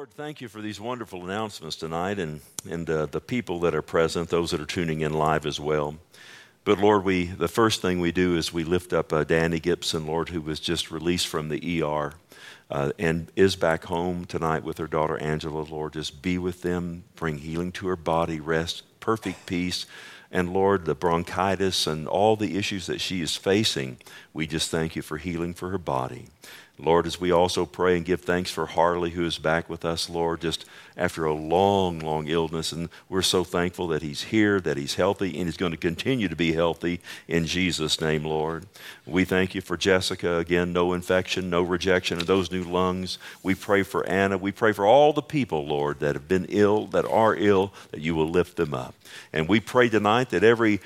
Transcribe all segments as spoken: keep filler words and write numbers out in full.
Lord, thank you for these wonderful announcements tonight and, and uh, the people that are present, those that are tuning in live as well. But Lord, we the first thing we do is we lift up uh, Danny Gibson, Lord, who was just released from the E R uh, and is back home tonight with her daughter Angela. Lord, just be with them, bring healing to her body, rest, perfect peace. And Lord, the bronchitis and all the issues that she is facing, we just thank you for healing for her body. Lord, as we also pray and give thanks for Harley, who is back with us, Lord, just after a long, long illness. And we're so thankful that he's here, that he's healthy, and he's going to continue to be healthy in Jesus' name, Lord. We thank you for Jessica. Again, no infection, no rejection of those new lungs. We pray for Anna. We pray for all the people, Lord, that have been ill, that are ill, that you will lift them up. And we pray tonight that every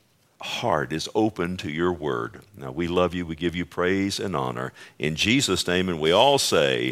heart is open to your word. Now, we love you. We give you praise and honor. In Jesus' name, and we all say,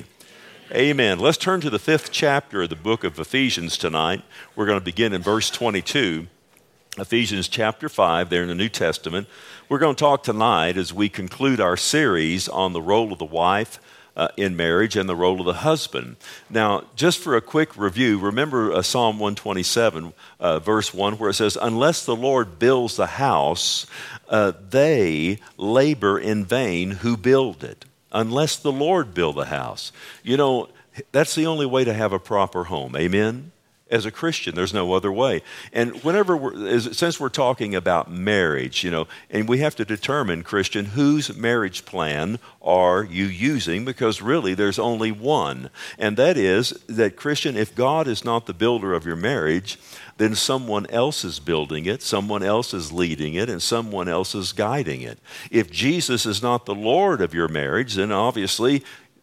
amen. Let's turn to the fifth chapter of the book of Ephesians tonight. We're going to begin in verse twenty-two. Ephesians chapter five, there in the New Testament. We're going to talk tonight as we conclude our series on the role of the wife Uh, in marriage and the role of the husband. Now, just for a quick review, remember uh, Psalm one twenty-seven, uh, verse one, where it says, unless the Lord builds the house, uh, they labor in vain who build it. Unless the Lord build the house. You know, that's the only way to have a proper home. Amen? As a Christian, there's no other way. And whenever we're, as, since we're talking about marriage, you know, and we have to determine, Christian, whose marriage plan are you using? Because really, there's only one. And that is that, Christian, if God is not the builder of your marriage, then someone else is building it, someone else is leading it, and someone else is guiding it. If Jesus is not the Lord of your marriage, then obviously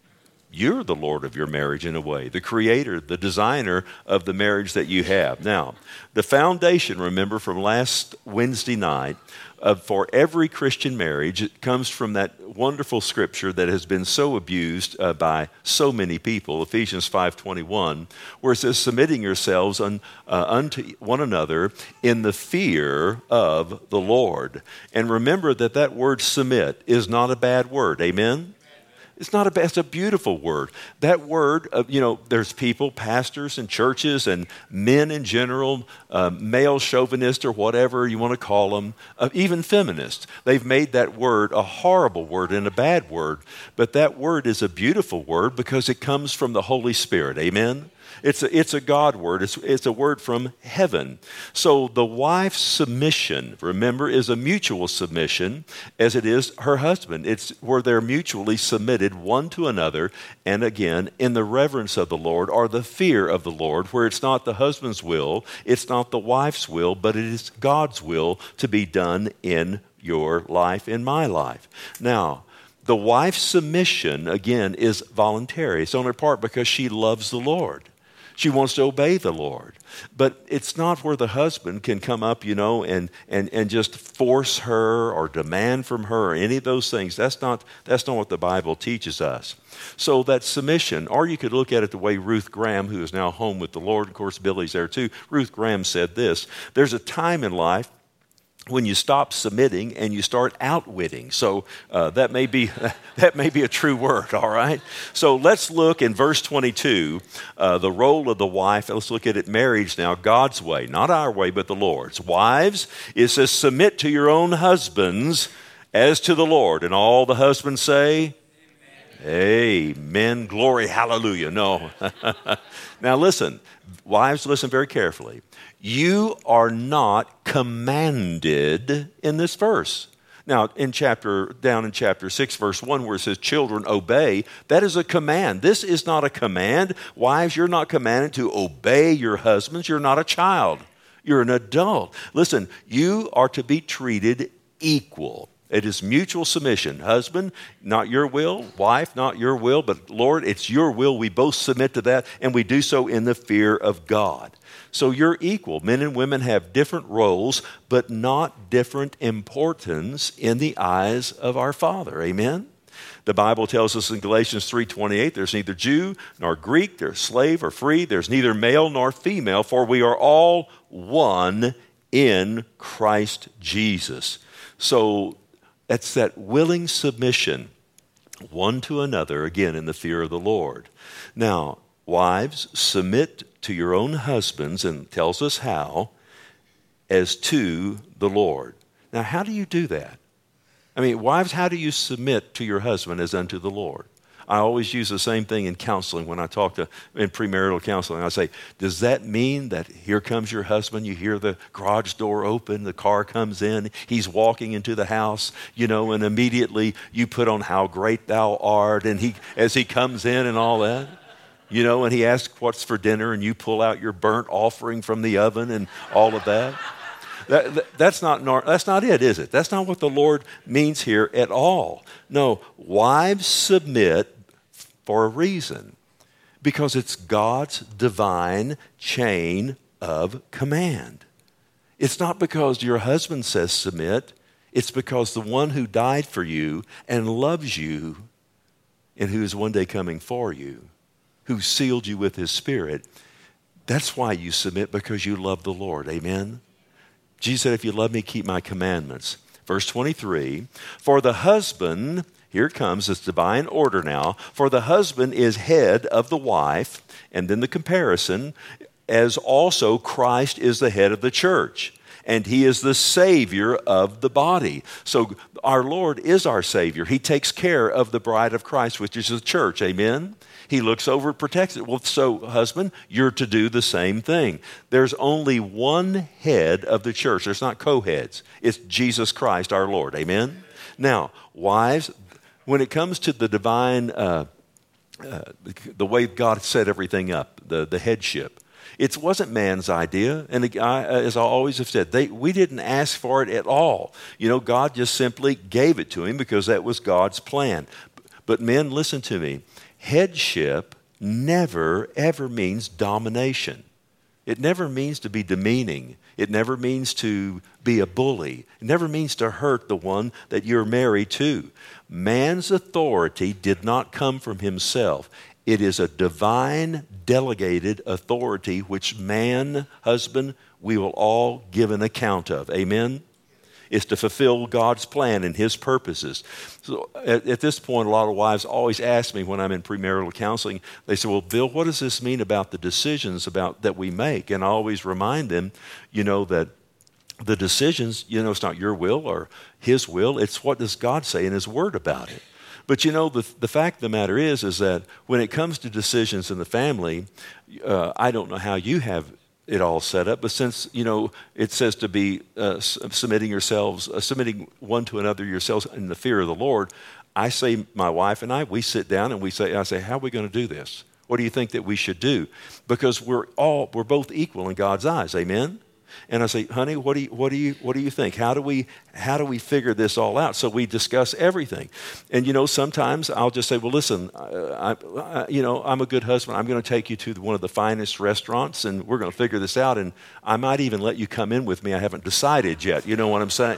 you're the Lord of your marriage in a way, the creator, the designer of the marriage that you have. Now, the foundation, remember, from last Wednesday night, uh, for every Christian marriage, it comes from that wonderful scripture that has been so abused uh, by so many people, Ephesians five twenty-one, where it says, submitting yourselves un, uh, unto one another in the fear of the Lord. And remember that that word submit is not a bad word. Amen? It's not a bad, it's a beautiful word. That word, uh, you know, there's people, pastors and churches and men in general, uh, male chauvinists or whatever you want to call them, uh, even feminists. They've made that word a horrible word and a bad word. But that word is a beautiful word because it comes from the Holy Spirit. Amen? It's a, it's a God word. It's, it's a word from heaven. So the wife's submission, remember, is a mutual submission as it is her husband. It's where they're mutually submitted one to another, and again, in the reverence of the Lord or the fear of the Lord, where it's not the husband's will, it's not the wife's will, but it is God's will to be done in your life, in my life. Now, the wife's submission, again, is voluntary. It's on her part because she loves the Lord. She wants to obey the Lord. But it's not where the husband can come up, you know, and, and, and just force her or demand from her or any of those things. That's not, that's not what the Bible teaches us. So that submission, or you could look at it the way Ruth Graham, who is now home with the Lord, of course, Billy's there too. Ruth Graham said this, there's a time in life when you stop submitting and you start outwitting. So uh, that may be that may be a true word, all right? So let's look in verse twenty-two, uh, the role of the wife. Let's look at it, marriage now, God's way, not our way, but the Lord's. Wives, it says, submit to your own husbands as to the Lord. And all the husbands say, amen, amen, glory, hallelujah. No. Now listen, wives, listen very carefully. You are not commanded in this verse. Now, in chapter, down in chapter six, verse one, where it says, children, obey, that is a command. This is not a command. Wives, you're not commanded to obey your husbands. You're not a child. You're an adult. Listen, you are to be treated equal. It is mutual submission. Husband, not your will. Wife, not your will. But Lord, it's your will. We both submit to that, and we do so in the fear of God. So you're equal. Men and women have different roles, but not different importance in the eyes of our Father. Amen? The Bible tells us in Galatians three twenty-eight, there's neither Jew nor Greek, there's slave or free, there's neither male nor female, for we are all one in Christ Jesus. So that's that willing submission one to another, again, in the fear of the Lord. Now, Wives, submit to your own husbands, and tells us how, as to the Lord. Now, how do you do that? I mean, wives, how do you submit to your husband as unto the Lord? I always use the same thing in counseling when I talk to, in premarital counseling. I say, does that mean that here comes your husband, you hear the garage door open, the car comes in, he's walking into the house, you know, and immediately you put on how great thou art, and he, as he comes in and all that, you know, and he asks what's for dinner, and you pull out your burnt offering from the oven and all of that. That, that, that's not that's not it, is it? That's not what the Lord means here at all. No, wives submit for a reason, because it's God's divine chain of command. It's not because your husband says submit. It's because the one who died for you and loves you and who is one day coming for you, who sealed you with his Spirit, that's why you submit, because you love the Lord. Amen? Jesus said, if you love me, keep my commandments. Verse twenty-three, for the husband, here comes this divine order now, for the husband is head of the wife, and then the comparison, as also Christ is the head of the church, and he is the Savior of the body. So our Lord is our Savior. He takes care of the bride of Christ, which is the church. Amen? He looks over and protects it. Well, so husband, you're to do the same thing. There's only one head of the church. There's not co-heads. It's Jesus Christ, our Lord. Amen? Now, wives, when it comes to the divine, uh, uh, the way God set everything up, the, the headship, it wasn't man's idea. And the, I, as I always have said, they, we didn't ask for it at all. You know, God just simply gave it to him because that was God's plan. But men, listen to me. Headship never, ever means domination. It never means to be demeaning. It never means to be a bully. It never means to hurt the one that you're married to. Man's authority did not come from himself. It is a divine delegated authority which man, husband, we will all give an account of. Amen? Is to fulfill God's plan and his purposes. So at, at this point, a lot of wives always ask me when I'm in premarital counseling, they say, well, Bill, what does this mean about the decisions about that we make? And I always remind them, you know, that the decisions, you know, it's not your will or his will. It's what does God say in his word about it. But, you know, the, the fact of the matter is, is that when it comes to decisions in the family, uh, I don't know how you have it all set up, but since, you know, it says to be uh, submitting yourselves, uh, submitting one to another yourselves in the fear of the Lord, I say, my wife and I, we sit down and we say, I say, how are we going to do this? What do you think that we should do? Because we're all, we're both equal in God's eyes, amen? And I say, honey, what do you, what do you, what do you think? How do we, how do we figure this all out? So we discuss everything. And, you know, sometimes I'll just say, well, listen, I, I, you know, I'm a good husband. I'm going to take you to one of the finest restaurants and we're going to figure this out. And I might even let you come in with me. I haven't decided yet. You know what I'm saying?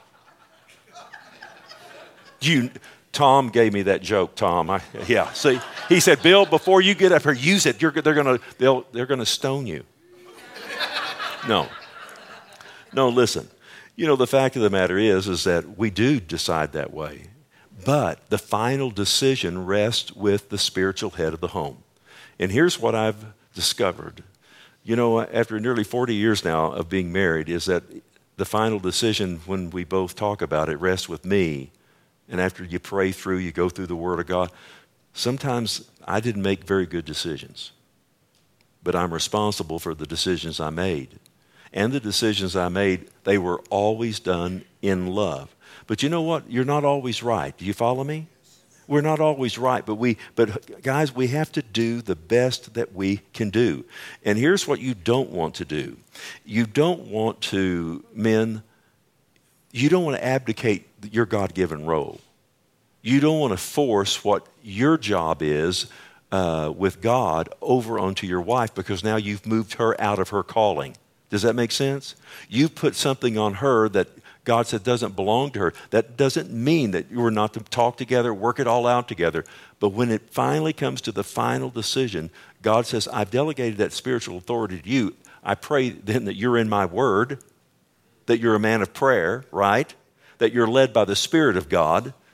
You, Tom gave me that joke, Tom. I, yeah. See, he said, Bill, before you get up here, use it. You're, they're going to, they'll, they're going to stone you. No. No, listen. You know, the fact of the matter is, is that we do decide that way. But the final decision rests with the spiritual head of the home. And here's what I've discovered. You know, after nearly forty years now of being married, is that the final decision, when we both talk about it, rests with me. And after you pray through, you go through the Word of God. Sometimes I didn't make very good decisions. But I'm responsible for the decisions I made. And the decisions I made, they were always done in love. But you know what? You're not always right. Do you follow me? We're not always right, but we, but guys, we have to do the best that we can do. And here's what you don't want to do. You don't want to, men, you don't want to abdicate your God-given role. You don't want to force what your job is uh, with God over onto your wife because now you've moved her out of her calling. Does that make sense? You've put something on her that God said doesn't belong to her. That doesn't mean that you were not to talk together, work it all out together. But when it finally comes to the final decision, God says, I've delegated that spiritual authority to you. I pray then that you're in my word, that you're a man of prayer, right? That you're led by the Spirit of God,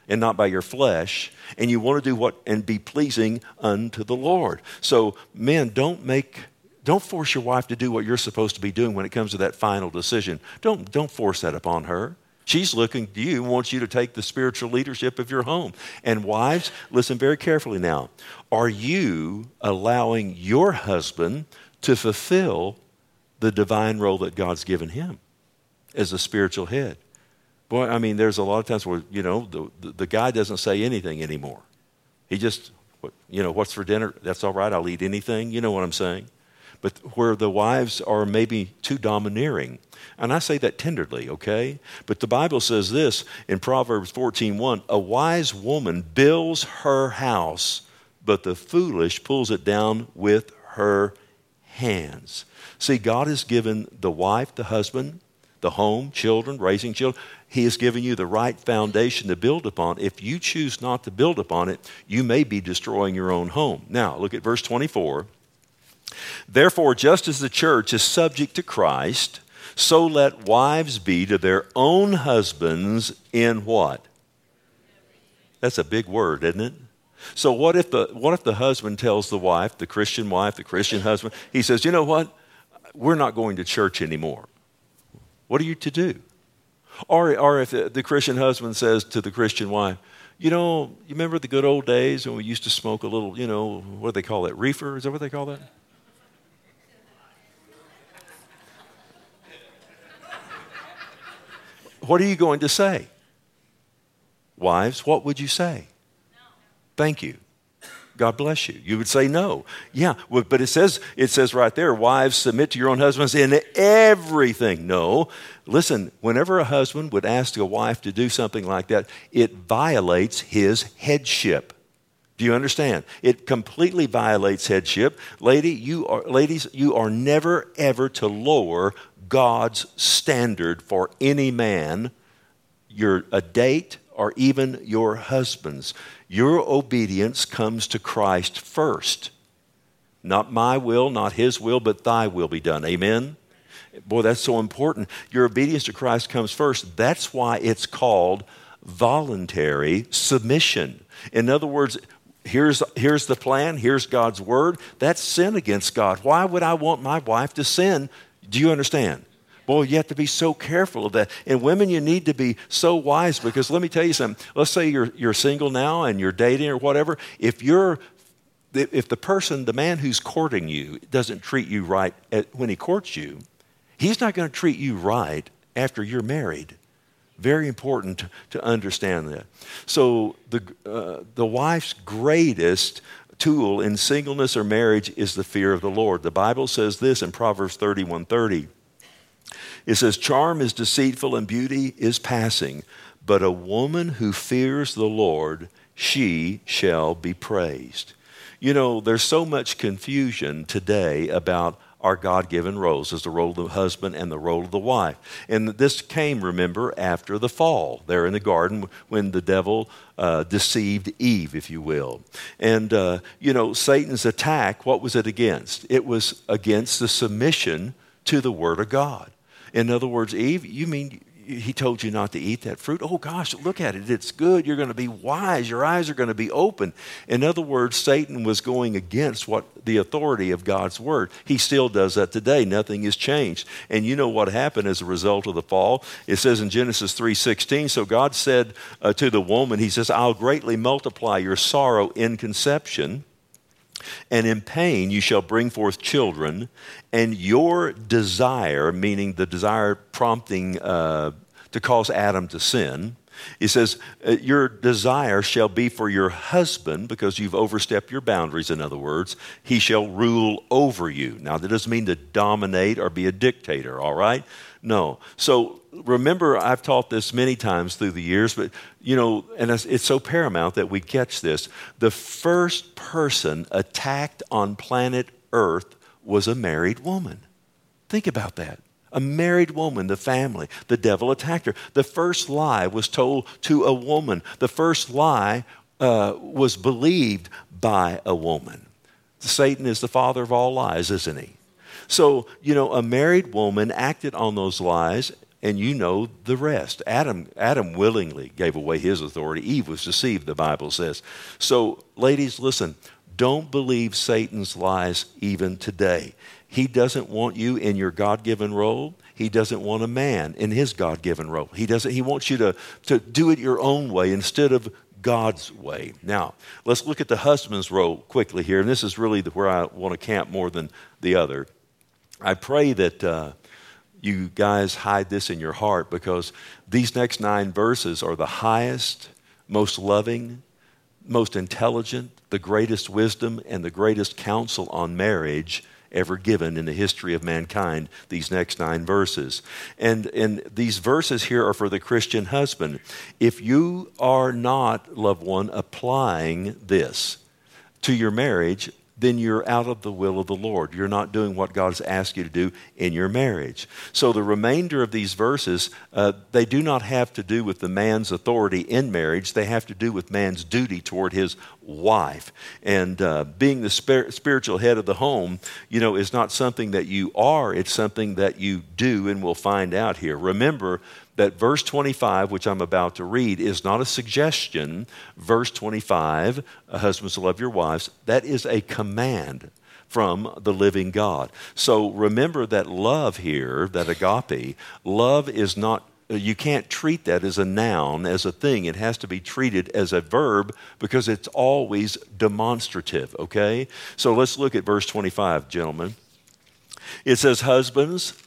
and not by your flesh, and you want to do what and be pleasing unto the Lord. So men, don't make don't force your wife to do what you're supposed to be doing when it comes to that final decision. Don't don't force that upon her. She's looking to you and wants you to take the spiritual leadership of your home. And wives, listen very carefully now. Are you allowing your husband to fulfill the divine role that God's given him as a spiritual head? Boy, I mean, there's a lot of times where, you know, the, the, the guy doesn't say anything anymore. He just, you know, what's for dinner? That's all right, I'll eat anything. You know what I'm saying? But where the wives are maybe too domineering. And I say that tenderly, okay? But the Bible says this in Proverbs fourteen one, a wise woman builds her house, but the foolish pulls it down with her hands. See, God has given the wife, the husband, the home, children, raising children. He has given you the right foundation to build upon. If you choose not to build upon it, you may be destroying your own home. Now, look at verse twenty-four. Therefore, just as the church is subject to Christ, so let wives be to their own husbands in what? That's a big word, isn't it? So what if the what if the husband tells the wife, the Christian wife, the Christian husband, he says, you know what? We're not going to church anymore. What are you to do? Or, or if the, the Christian husband says to the Christian wife, you know, you remember the good old days when we used to smoke a little, you know, what do they call that? Reefer? Is that what they call that? What are you going to say? Wives, what would you say? No. Thank you. God bless you. You would say no. Yeah, well, but it says it says right there, wives, submit to your own husbands in everything. No. Listen, whenever a husband would ask a wife to do something like that, it violates his headship. Do you understand? It completely violates headship. Lady, you are ladies, you are never ever to lower God's standard for any man, your a date, or even your husbands. Your obedience comes to Christ first. Not my will, not his will, but thy will be done. Amen? Boy, that's so important. Your obedience to Christ comes first. That's why it's called voluntary submission. In other words, here's, here's the plan, here's God's word. That's sin against God. Why would I want my wife to sin? Do you understand? Boy, you have to be so careful of that. And women, you need to be so wise, because let me tell you something. Let's say you're you're single now and you're dating or whatever. If you're if the person, the man who's courting you, doesn't treat you right at, when he courts you, he's not going to treat you right after you're married. Very important to, to understand that. So the uh, the wife's greatest tool in singleness or marriage is the fear of the Lord. The Bible says this in Proverbs thirty-one thirty. It says, charm is deceitful and beauty is passing, but a woman who fears the Lord, she shall be praised. You know, there's so much confusion today about our God-given roles as the role of the husband and the role of the wife. And this came, remember, after the fall there in the garden when the devil uh, deceived Eve, if you will. And, uh, you know, Satan's attack, what was it against? It was against the submission to the Word of God. In other words, Eve, you mean he told you not to eat that fruit? Oh gosh, look at it. It's good. You're going to be wise. Your eyes are going to be open. In other words, Satan was going against what the authority of God's word. He still does that today. Nothing has changed. And you know what happened as a result of the fall? It says in Genesis three sixteen, so God said uh, to the woman, he says, I'll greatly multiply your sorrow in conception, and in pain you shall bring forth children, and your desire, meaning the desire prompting uh, to cause Adam to sin, it says, your desire shall be for your husband, because you've overstepped your boundaries, in other words. He shall rule over you. Now, that doesn't mean to dominate or be a dictator, all right? No. So remember, I've taught this many times through the years, but, you know, and it's, it's so paramount that we catch this. The first person attacked on planet Earth was a married woman. Think about that. A married woman, the family. The devil attacked her. The first lie was told to a woman. The first lie uh, was believed by a woman. Satan is the father of all lies, isn't he? So, you know, a married woman acted on those lies And you know the rest. Adam, Adam willingly gave away his authority. Eve was deceived, the Bible says. So, ladies, listen, don't believe Satan's lies even today. He doesn't want you in your God-given role. He doesn't want a man in his God-given role. He doesn't. He wants you to, to do it your own way instead of God's way. Now, let's look at the husband's role quickly here. And this is really where I want to camp more than the other. I pray that uh, you guys hide this in your heart, because these next nine verses are the highest, most loving, most intelligent, the greatest wisdom, and the greatest counsel on marriage ever given in the history of mankind, these next nine verses. And, and these verses here are for the Christian husband. If you are not, loved one, applying this to your marriage, then you're out of the will of the Lord. You're not doing what God has asked you to do in your marriage. So the remainder of these verses, uh, they do not have to do with the man's authority in marriage. They have to do with man's duty toward his wife. And uh, being the spir- spiritual head of the home, you know, is not something that you are. It's something that you do, and we'll find out here. Remember that verse twenty-five, which I'm about to read, is not a suggestion. Verse twenty-five, husbands, love your wives, that is a command from the living God. So remember that love here, that agape, love is not, you can't treat that as a noun, as a thing. It has to be treated as a verb, because it's always demonstrative, okay? So let's look at verse twenty-five, gentlemen. It says, husbands,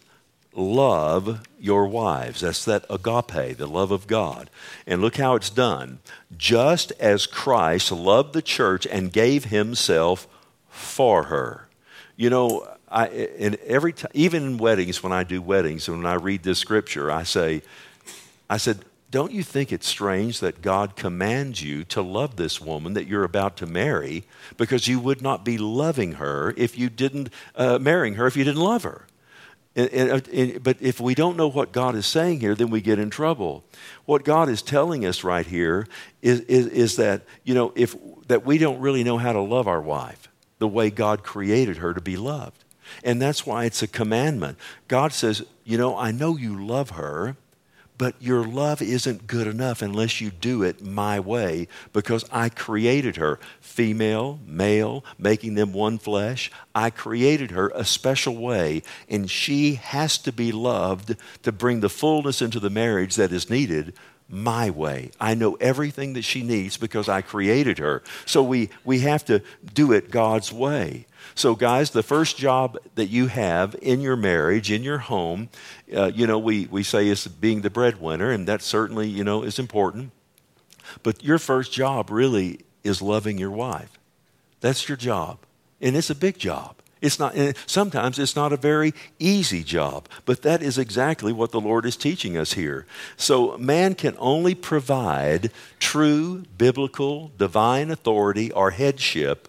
love your wives. That's that agape, the love of God. And look how it's done. Just as Christ loved the church and gave himself for her. You know, I, in every time, even in weddings, when I do weddings, and when I read this scripture, I say, I said, don't you think it's strange that God commands you to love this woman that you're about to marry, because you would not be loving her if you didn't, uh, marrying her if you didn't love her? And, and, and, but if we don't know what God is saying here, then we get in trouble. What God is telling us right here is, is, is that, you know, if that we don't really know how to love our wife the way God created her to be loved. And that's why it's a commandment. God says, you know, I know you love her, but your love isn't good enough unless you do it my way, because I created her, female, male, making them one flesh. I created her a special way, and she has to be loved to bring the fullness into the marriage that is needed my way. I know everything that she needs because I created her. So we, we have to do it God's way. So guys, the first job that you have in your marriage, in your home, uh, you know, we, we say is being the breadwinner, and that certainly, you know, is important. But your first job really is loving your wife. That's your job. And it's a big job. It's not, and sometimes it's not a very easy job, but that is exactly what the Lord is teaching us here. So man can only provide true biblical divine authority or headship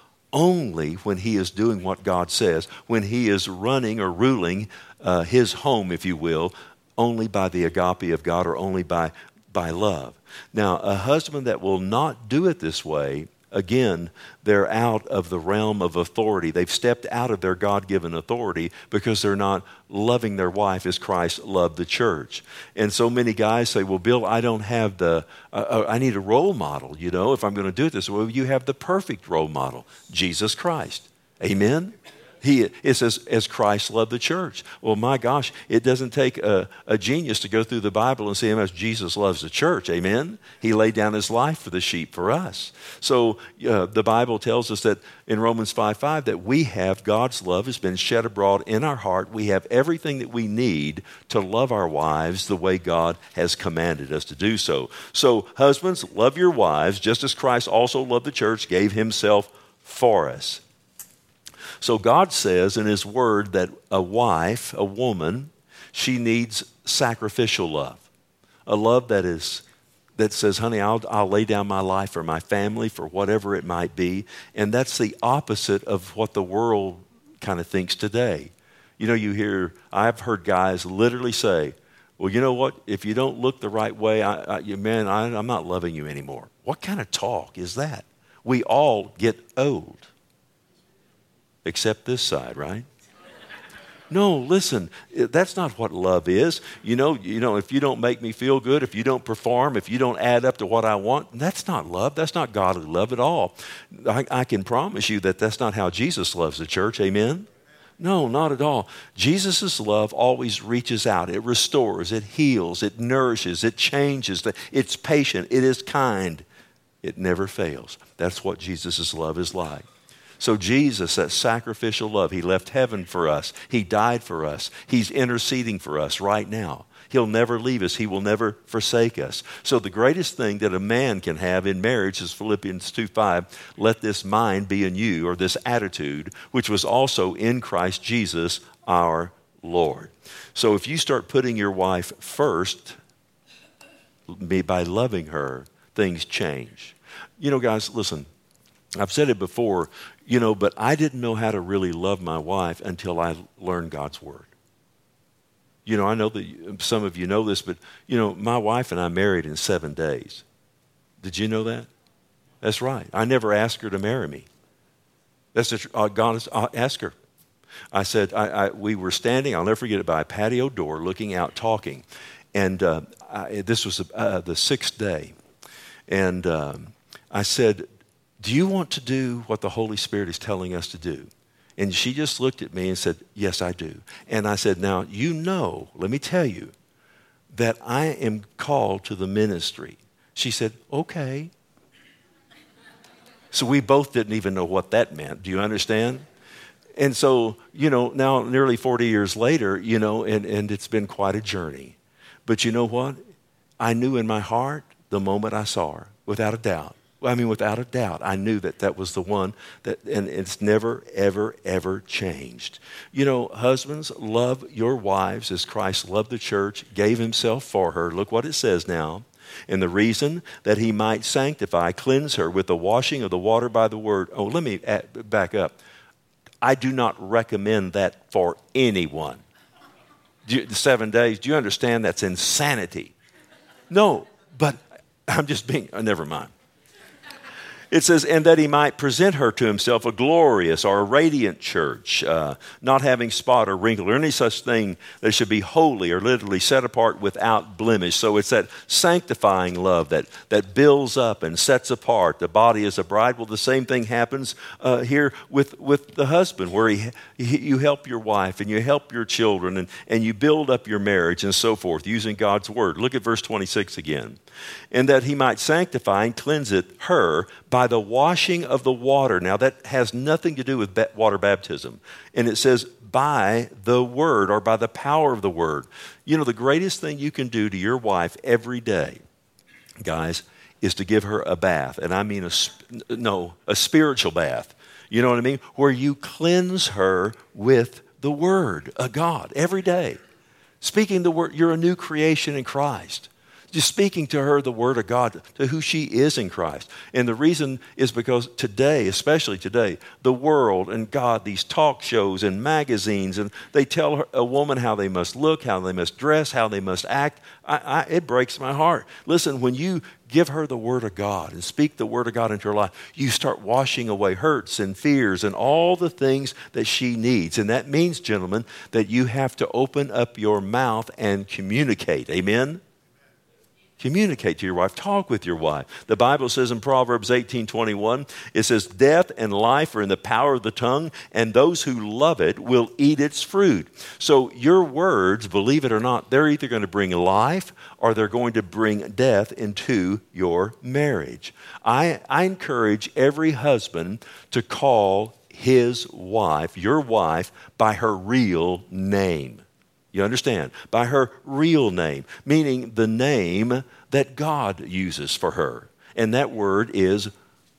only when he is doing what God says, when he is running or ruling uh, his home, if you will, only by the agape of God, or only by, by love. Now, a husband that will not do it this way, again, they're out of the realm of authority. They've stepped out of their God-given authority because they're not loving their wife as Christ loved the church. And so many guys say, well, Bill, I don't have the, uh, I need a role model, you know, if I'm going to do this. Well, you have the perfect role model, Jesus Christ. Amen? He, it says, as Christ loved the church. Well, my gosh, it doesn't take a, a genius to go through the Bible and see how much Jesus loves the church. Amen? He laid down his life for the sheep, for us. So uh, the Bible tells us that in Romans five five that we have God's love has been shed abroad in our heart. We have everything that we need to love our wives the way God has commanded us to do so. So husbands, love your wives just as Christ also loved the church, gave himself for us. So God says in his word that a wife, a woman, she needs sacrificial love. A love that is that says, honey, I'll, I'll lay down my life for my family, for whatever it might be. And that's the opposite of what the world kind of thinks today. You know, you hear, I've heard guys literally say, well, you know what? If you don't look the right way, I, I, man, I, I'm not loving you anymore. What kind of talk is that? We all get old. Except this side, right? No, listen, that's not what love is. You know, you know, if you don't make me feel good, if you don't perform, if you don't add up to what I want, that's not love. That's not godly love at all. I, I can promise you that that's not how Jesus loves the church. Amen? No, not at all. Jesus' love always reaches out. It restores, it heals, it nourishes, it changes. It's patient, it is kind. It never fails. That's what Jesus' love is like. So Jesus, that sacrificial love, he left heaven for us. He died for us. He's interceding for us right now. He'll never leave us. He will never forsake us. So the greatest thing that a man can have in marriage is Philippians two five, let this mind be in you, or this attitude, which was also in Christ Jesus our Lord. So if you start putting your wife first by loving her, things change. You know, guys, listen, I've said it before, you know, but I didn't know how to really love my wife until I learned God's Word. You know, I know that some of you know this, but, you know, my wife and I married in seven days. Did you know that? That's right. I never asked her to marry me. That's the, uh, God uh, asked her. I said, I, I, we were standing, I'll never forget it, by a patio door looking out, talking. And uh, I, this was uh, the sixth day. And um, I said, do you want to do what the Holy Spirit is telling us to do? And she just looked at me and said, yes, I do. And I said, now, you know, let me tell you, that I am called to the ministry. She said, okay. So we both didn't even know what that meant. Do you understand? And so, you know, now nearly forty years later, you know, and, and it's been quite a journey. But you know what? I knew in my heart the moment I saw her, without a doubt. I mean, without a doubt, I knew that that was the one, that, and it's never, ever, ever changed. You know, husbands, love your wives as Christ loved the church, gave himself for her. Look what it says now. And the reason that he might sanctify, cleanse her with the washing of the water by the word. Oh, let me add, back up. I do not recommend that for anyone. Do you, seven days, do you understand that's insanity? No, but I'm just being, oh, never mind. It says, and that he might present her to himself a glorious or a radiant church, uh, not having spot or wrinkle or any such thing, that should be holy or literally set apart without blemish. So it's that sanctifying love that, that builds up and sets apart the body as a bride. Well, the same thing happens uh, here with, with the husband, where he, he, you help your wife and you help your children and, and you build up your marriage and so forth using God's word. Look at verse twenty-six again. And that he might sanctify and cleanse it, her, by the washing of the water. Now, that has nothing to do with water baptism. And it says, by the word, or by the power of the word. You know, the greatest thing you can do to your wife every day, guys, is to give her a bath. And I mean, a, no, a spiritual bath. You know what I mean? Where you cleanse her with the word of God every day. Speaking the word, you're a new creation in Christ. Just speaking to her the word of God, to who she is in Christ. And the reason is because today, especially today, the world and God, these talk shows and magazines, and they tell her, a woman how they must look, how they must dress, how they must act. I, I, it breaks my heart. Listen, when you give her the word of God and speak the word of God into her life, you start washing away hurts and fears and all the things that she needs. And that means, gentlemen, that you have to open up your mouth and communicate. Amen? Communicate to your wife. Talk with your wife. The Bible says in Proverbs eighteen twenty-one, it says, death and life are in the power of the tongue, and those who love it will eat its fruit. So your words, believe it or not, they're either going to bring life or they're going to bring death into your marriage. I, I encourage every husband to call his wife, your wife, by her real name. You understand? By her real name, meaning the name that God uses for her. And that word is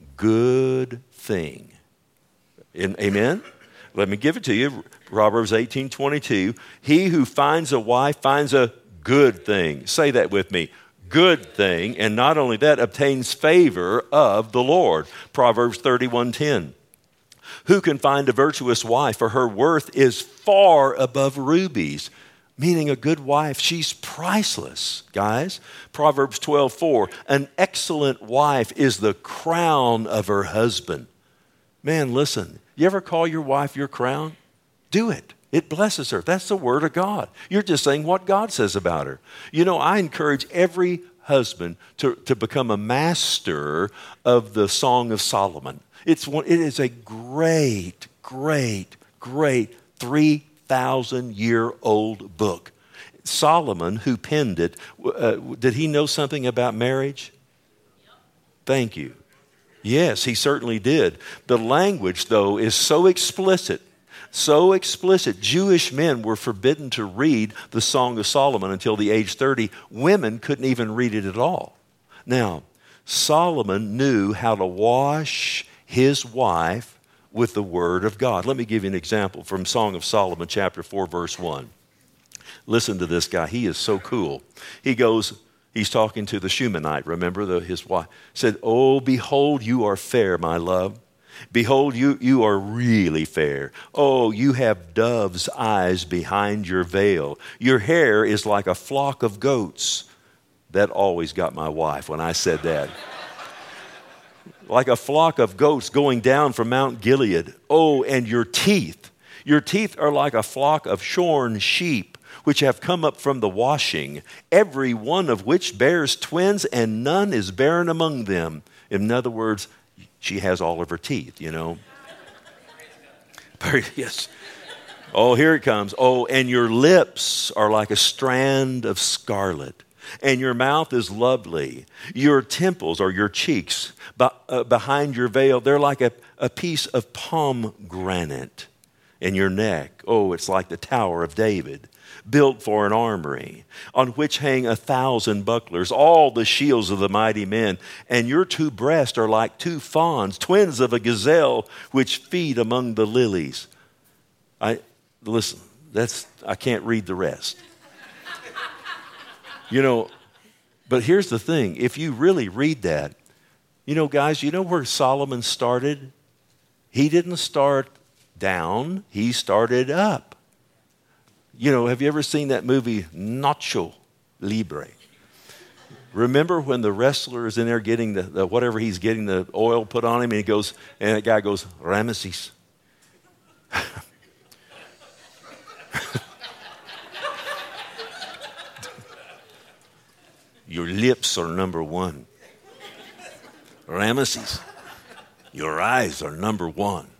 good thing. Amen? Let me give it to you. Proverbs eighteen twenty-two. He who finds a wife finds a good thing. Say that with me. Good thing. And not only that, obtains favor of the Lord. Proverbs thirty-one ten. Who can find a virtuous wife? For her worth is far above rubies. Meaning a good wife, she's priceless, guys. Proverbs twelve four, an excellent wife is the crown of her husband. Man, listen, you ever call your wife your crown? Do it. It blesses her. That's the word of God. You're just saying what God says about her. You know, I encourage every husband to, to become a master of the Song of Solomon. It's one, it is a great, great, great three thousand year old book. Solomon, who penned it, uh, did he know something about marriage? Thank you. Yes, he certainly did. The language, though, is so explicit, so explicit. Jewish men were forbidden to read the Song of Solomon until the age thirty. Women couldn't even read it at all. Now, Solomon knew how to wash his wife with the word of God. Let me give you an example from Song of Solomon, chapter four, verse one. Listen to this guy. He is so cool. He goes, he's talking to the Shunammite, remember, the, his wife. Said, oh, behold, you are fair, my love. Behold, you, you are really fair. Oh, you have dove's eyes behind your veil. Your hair is like a flock of goats. That always got my wife when I said that. Like a flock of goats going down from Mount Gilead. Oh, and your teeth. Your teeth are like a flock of shorn sheep, which have come up from the washing, every one of which bears twins, and none is barren among them. In other words, she has all of her teeth, you know. Yes. Oh, here it comes. Oh, and your lips are like a strand of scarlet, and your mouth is lovely. Your temples, or your cheeks, behind your veil, they're like a, a piece of pomegranate. And your neck, oh, it's like the Tower of David, built for an armory, on which hang a thousand bucklers, all the shields of the mighty men. And your two breasts are like two fawns, twins of a gazelle, which feed among the lilies. I listen, that's I can't read the rest. You know, but here's the thing. If you really read that, you know, guys, you know where Solomon started? He didn't start down, he started up. You know, have you ever seen that movie, Nacho Libre? Remember when the wrestler is in there getting the, the whatever he's getting the oil put on him, and he goes, and that guy goes, Ramesses. Your lips are number one. Ramesses, your eyes are number one.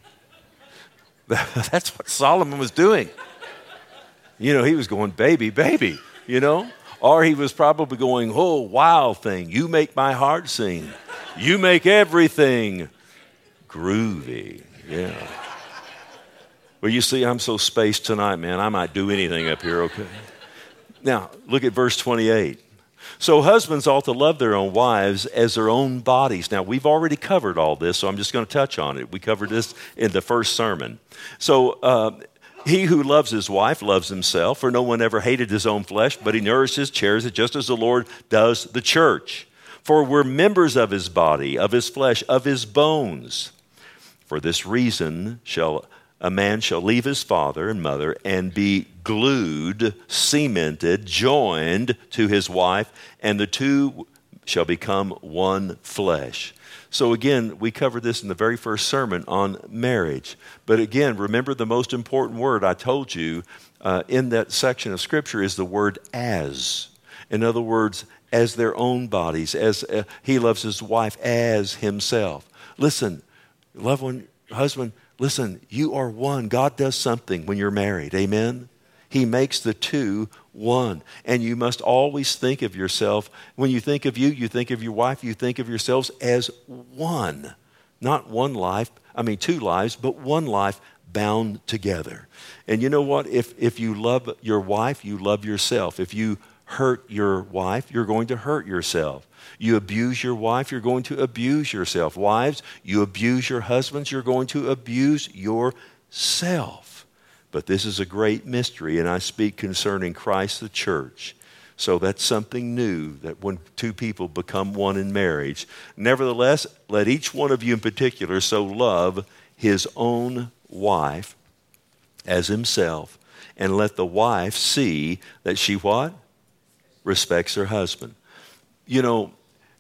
That's what Solomon was doing. You know, he was going, baby, baby, you know. Or he was probably going, oh, wow thing. You make my heart sing. You make everything groovy. Yeah. Well, you see, I'm so spaced tonight, man. I might do anything up here, okay? Now, look at verse twenty-eight. So husbands ought to love their own wives as their own bodies. Now, we've already covered all this, so I'm just going to touch on it. We covered this in the first sermon. So uh, he who loves his wife loves himself, for no one ever hated his own flesh, but he nourishes, cherishes it, just as the Lord does the church. For we're members of his body, of his flesh, of his bones. For this reason shall a man shall leave his father and mother and be glued, cemented, joined to his wife, and the two shall become one flesh. So again, we covered this in the very first sermon on marriage. But again, remember the most important word I told you uh, in that section of Scripture is the word as. In other words, as their own bodies, as uh, he loves his wife as himself. Listen, loved one, husband, listen, you are one. God does something when you're married. Amen? He makes the two one. And you must always think of yourself. When you think of you, you think of your wife, you think of yourselves as one. Not one life, I mean two lives, but one life bound together. And you know what? If, if you love your wife, you love yourself. If you hurt your wife, you're going to hurt yourself. You abuse your wife, you're going to abuse yourself. Wives, you abuse your husbands, you're going to abuse yourself. But this is a great mystery, and I speak concerning Christ the church. So that's something new, that when two people become one in marriage. Nevertheless, let each one of you in particular so love his own wife as himself, and let the wife see that she what? Respects her husband. You know,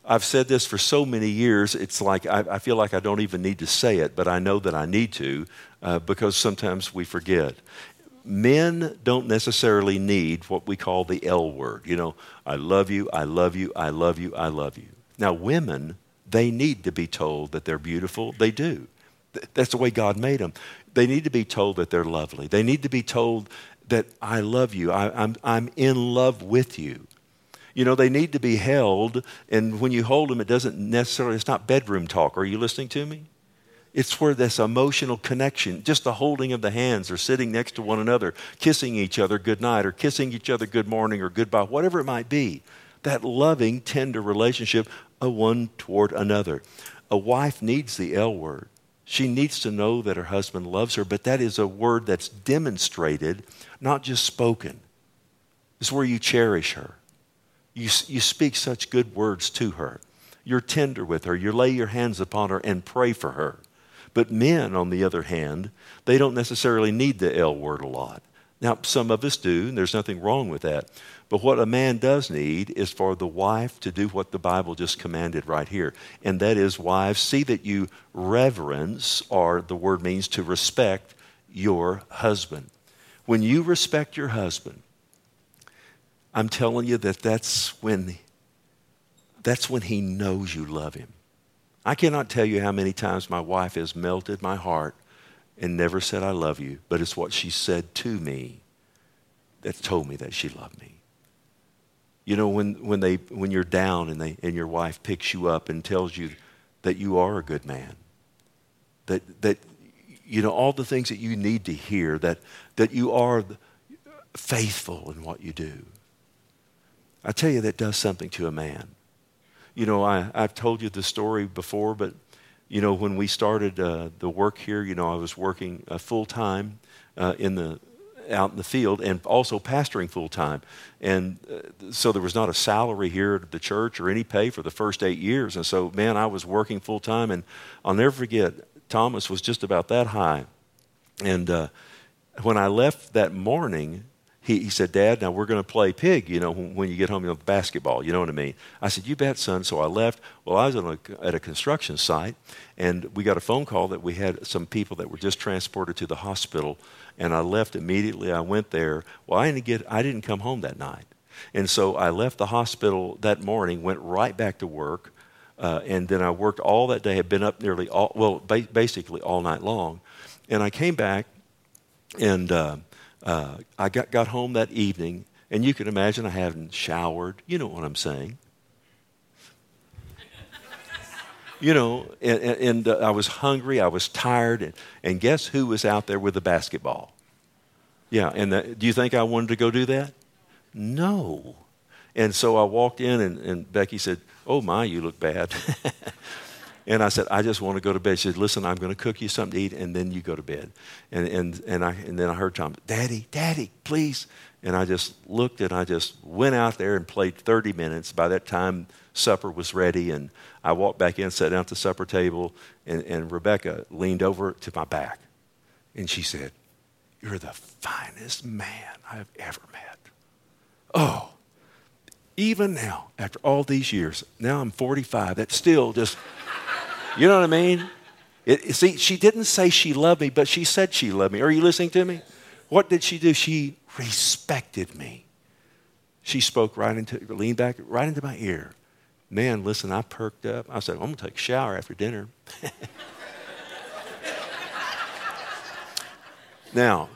I've said this for so many years, it's like I, I feel like I don't even need to say it, but I know that I need to uh, because sometimes we forget. Men don't necessarily need what we call the L word. You know, I love you, I love you, I love you, I love you. Now, women, they need to be told that they're beautiful. They do. That's the way God made them. They need to be told that they're lovely. They need to be told that I love you. I, I'm, I'm in love with you. You know, they need to be held, and when you hold them, it doesn't necessarily, it's not bedroom talk. Are you listening to me? It's where this emotional connection, just the holding of the hands or sitting next to one another, kissing each other goodnight or kissing each other good morning or goodbye, whatever it might be. That loving, tender relationship of one toward another. A wife needs the L word. She needs to know that her husband loves her, but that is a word that's demonstrated, not just spoken. It's where you cherish her. You, you speak such good words to her. You're tender with her. You lay your hands upon her and pray for her. But men, on the other hand, they don't necessarily need the L word a lot. Now, some of us do, and there's nothing wrong with that. But what a man does need is for the wife to do what the Bible just commanded right here. And that is, wives, see that you reverence, or the word means to respect, your husband. When you respect your husband, I'm telling you that that's when, that's when he knows you love him. I cannot tell you how many times my wife has melted my heart and never said I love you, but it's what she said to me that told me that she loved me. You know, when, when, they, when you're down and, they, and your wife picks you up and tells you that you are a good man, that, that you know, all the things that you need to hear, that, that you are faithful in what you do. I tell you, that does something to a man. You know, I, I've told you the story before, but, you know, when we started uh, the work here, you know, I was working uh, full-time uh, in the out in the field and also pastoring full-time. And uh, so there was not a salary here at the church or any pay for the first eight years. And so, man, I was working full-time. And I'll never forget, Thomas was just about that high. And uh, when I left that morning, He, he said, Dad, now we're going to play pig, you know, when, when you get home, you know, basketball, you know what I mean? I said, you bet, son. So I left. Well, I was on a, at a construction site, and we got a phone call that we had some people that were just transported to the hospital, and I left immediately. I went there. Well, I didn't get, I didn't come home that night. And so I left the hospital that morning, went right back to work, uh, and then I worked all that day, had been up nearly all, well, ba- basically all night long. And I came back, and uh, Uh, I got, got home that evening, and you can imagine I hadn't showered. You know what I'm saying. You know, and, and uh, I was hungry, I was tired, and, and guess who was out there with the basketball? Yeah, and the, do you think I wanted to go do that? No. And so I walked in, and, and Becky said, oh my, you look bad. And I said, I just want to go to bed. She said, listen, I'm going to cook you something to eat, and then you go to bed. And and and I and then I heard Tom, Daddy, Daddy, please. And I just looked, and I just went out there and played thirty minutes. By that time, supper was ready, and I walked back in, sat down at the supper table, and, and Rebecca leaned over to my back, and she said, you're the finest man I've ever met. Oh, even now, after all these years, now I'm forty-five, that's still just... You know what I mean? It, see, she didn't say she loved me, but she said she loved me. Are you listening to me? What did she do? She respected me. She spoke right into, leaned back right into my ear. Man, listen, I perked up. I said, I'm going to take a shower after dinner. Now,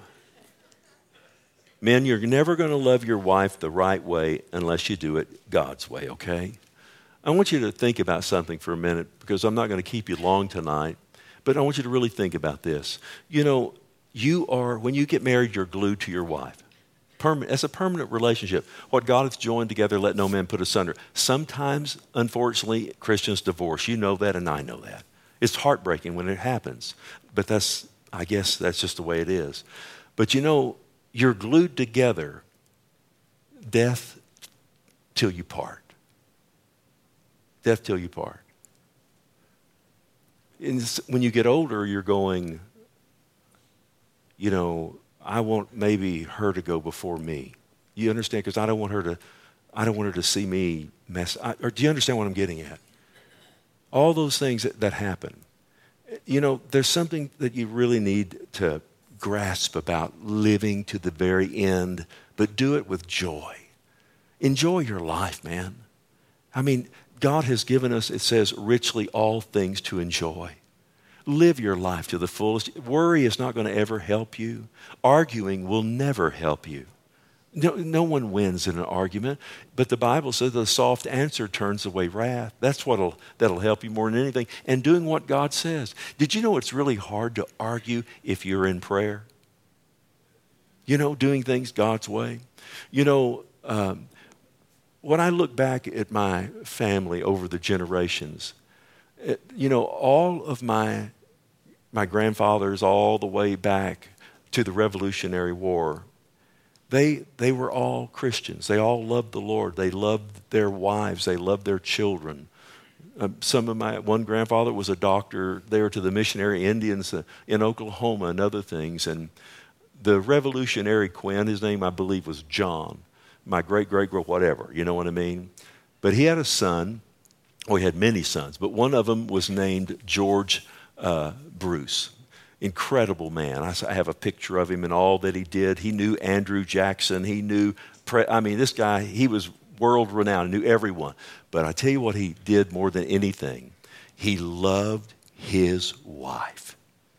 men, you're never going to love your wife the right way unless you do it God's way, okay? I want you to think about something for a minute, because I'm not going to keep you long tonight, but I want you to really think about this. You know, you are, when you get married, you're glued to your wife. Permanent, that's a permanent relationship. What God hath joined together, let no man put asunder. Sometimes, unfortunately, Christians divorce. You know that, and I know that. It's heartbreaking when it happens, but that's, I guess that's just the way it is. But you know, you're glued together, death till you part. Death till you part. And when you get older, you're going, you know, I want maybe her to go before me. You understand? Because I don't want her to, I don't want her to see me mess. I, or do you understand what I'm getting at? All those things that, that happen. You know, there's something that you really need to grasp about living to the very end, but do it with joy. Enjoy your life, man. I mean, God has given us, it says, richly all things to enjoy. Live your life to the fullest. Worry is not going to ever help you. Arguing will never help you. No, no one wins in an argument, but the Bible says the soft answer turns away wrath. That's what'll that'll help you more than anything. And doing what God says. Did you know it's really hard to argue if you're in prayer? You know, doing things God's way. You know, um, when I look back at my family over the generations, it, you know, all of my my grandfathers, all the way back to the Revolutionary War. They, they were all Christians. They all loved the Lord. They loved their wives. They loved their children. Uh, some of my, one grandfather was a doctor there to the missionary Indians uh, in Oklahoma and other things. And the Revolutionary Quinn, his name I believe was John, my great-great-great whatever, you know what I mean? But he had a son, or he had many sons, but one of them was named George uh, Bruce. Incredible man. I have a picture of him and all that he did. He knew Andrew Jackson. He knew, I mean, this guy, he was world renowned, knew everyone. But I tell you what he did more than anything. He loved his wife.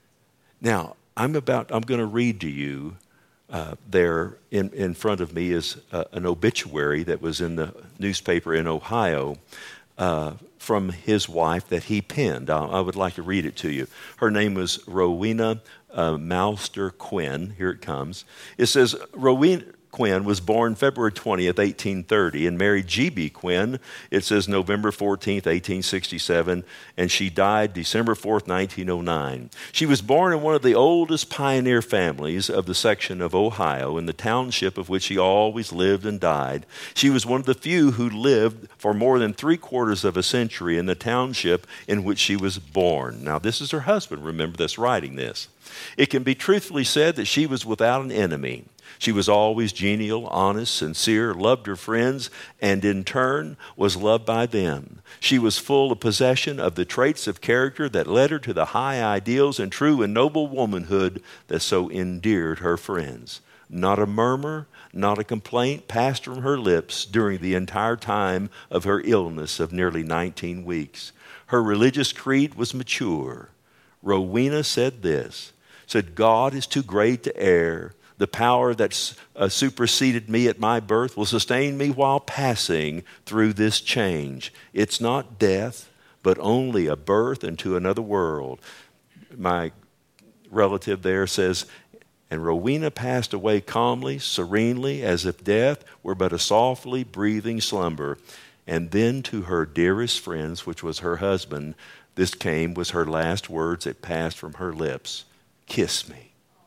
Now, I'm about, I'm going to read to you uh, there in, in front of me is uh, an obituary that was in the newspaper in Ohio. Uh, from his wife that he penned. I, I would like to read it to you. Her name was Rowena uh, Malster Quinn. Here it comes. It says, Rowena Quinn was born February twentieth, eighteen thirty, and married G B Quinn. It says November fourteenth, eighteen sixty-seven, and she died December fourth, nineteen oh nine. She was born in one of the oldest pioneer families of the section of Ohio, in the township of which she always lived and died. She was one of the few who lived for more than three quarters of a century in the township in which she was born. Now, this is her husband, remember, that's writing this. It can be truthfully said that she was without an enemy. She was always genial, honest, sincere, loved her friends, and in turn was loved by them. She was full of possession of the traits of character that led her to the high ideals and true and noble womanhood that so endeared her friends. Not a murmur, not a complaint passed from her lips during the entire time of her illness of nearly nineteen weeks. Her religious creed was mature. Rowena said this, said, God is too great to err. The power that uh, superseded me at my birth will sustain me while passing through this change. It's not death, but only a birth into another world. My relative there says, and Rowena passed away calmly, serenely, as if death were but a softly breathing slumber. And then to her dearest friends, which was her husband, this came, was her last words that passed from her lips. Kiss me.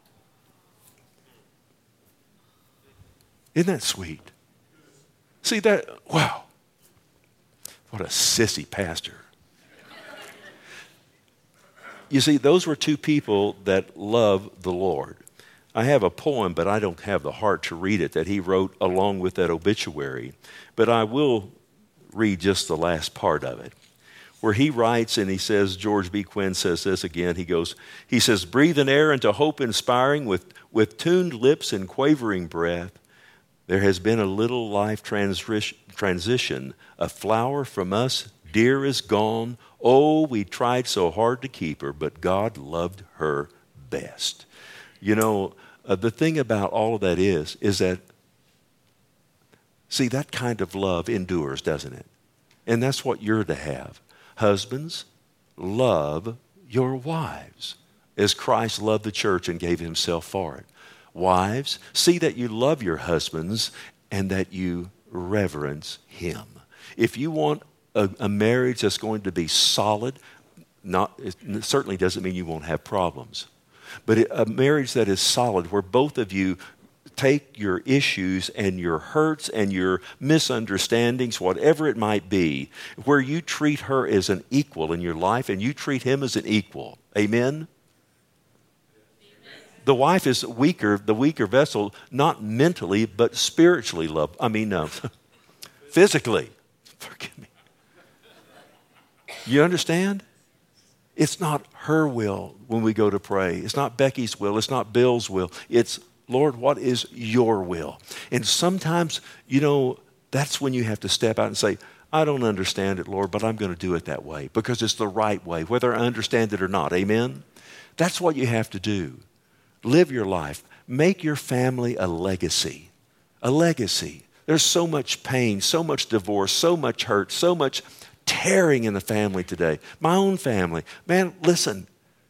Isn't that sweet? See that? Wow. What a sissy pastor. You see, those were two people that love the Lord. I have a poem, but I don't have the heart to read it, that he wrote along with that obituary. But I will read just the last part of it, where he writes and he says, George B. Quinn says this again, he goes, he says, breathe an air into hope inspiring with, with tuned lips and quavering breath. There has been a little life transition. A flower from us, dear, is gone. Oh, we tried so hard to keep her, but God loved her best. You know, uh, the thing about all of that is, is that, see, that kind of love endures, doesn't it? And that's what you're to have. Husbands, love your wives as Christ loved the church and gave himself for it. Wives, see that you love your husbands and that you reverence him. If you want a, a marriage that's going to be solid, not, it certainly doesn't mean you won't have problems. But a marriage that is solid, where both of you take your issues and your hurts and your misunderstandings, whatever it might be, where you treat her as an equal in your life and you treat him as an equal. Amen? The wife is weaker, the weaker vessel, not mentally, but spiritually loved. I mean, no. physically. Forgive me. You understand? It's not her will when we go to pray. It's not Becky's will. It's not Bill's will. It's, Lord, what is your will? And sometimes, you know, that's when you have to step out and say, I don't understand it, Lord, but I'm going to do it that way because it's the right way, whether I understand it or not. Amen? That's what you have to do. Live your life. Make your family a legacy. A legacy. There's so much pain, so much divorce, so much hurt, so much tearing in the family today. My own family. Man, listen.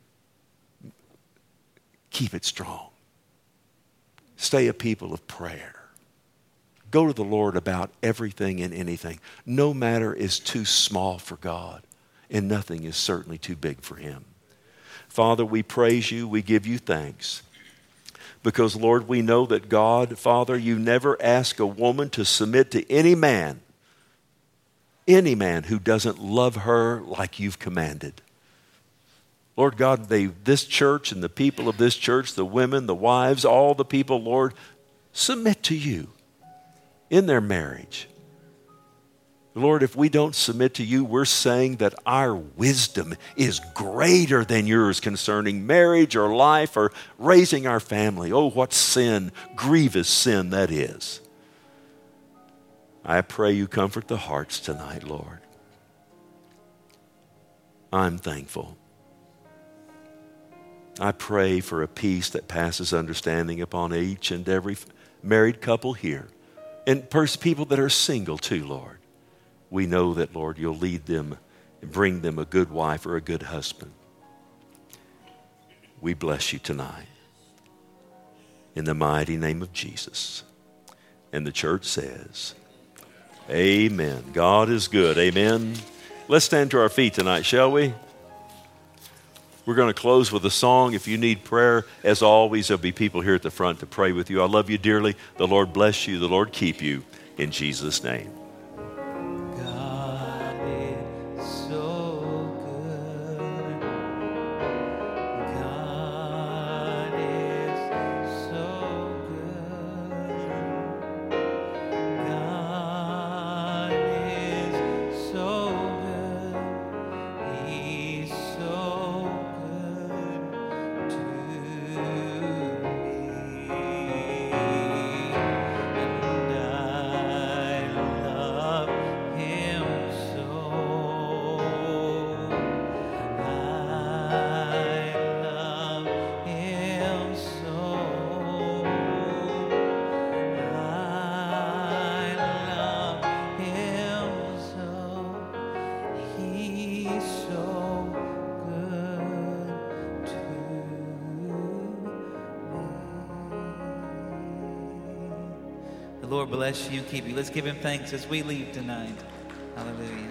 Keep it strong. Stay a people of prayer. Go to the Lord about everything and anything. No matter is too small for God, and nothing is certainly too big for Him. Father, we praise you. We give you thanks. Because, Lord, we know that God, Father, you never ask a woman to submit to any man, any man who doesn't love her like you've commanded. Lord God, they, this church and the people of this church, the women, the wives, all the people, Lord, submit to you in their marriage. Lord, if we don't submit to you, we're saying that our wisdom is greater than yours concerning marriage or life or raising our family. Oh, what sin, grievous sin that is. I pray you comfort the hearts tonight, Lord. I'm thankful. I pray for a peace that passes understanding upon each and every married couple here. And pers- people that are single too, Lord. We know that, Lord, you'll lead them and bring them a good wife or a good husband. We bless you tonight. In the mighty name of Jesus. And the church says, amen. God is good. Amen. Let's stand to our feet tonight, shall we? We're going to close with a song. If you need prayer, as always, there'll be people here at the front to pray with you. I love you dearly. The Lord bless you. The Lord keep you. In Jesus' name. The Lord bless you, keep you. Let's give him thanks as we leave tonight. Hallelujah.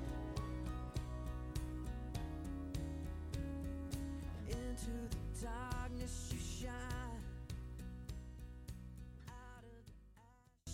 Into the dark.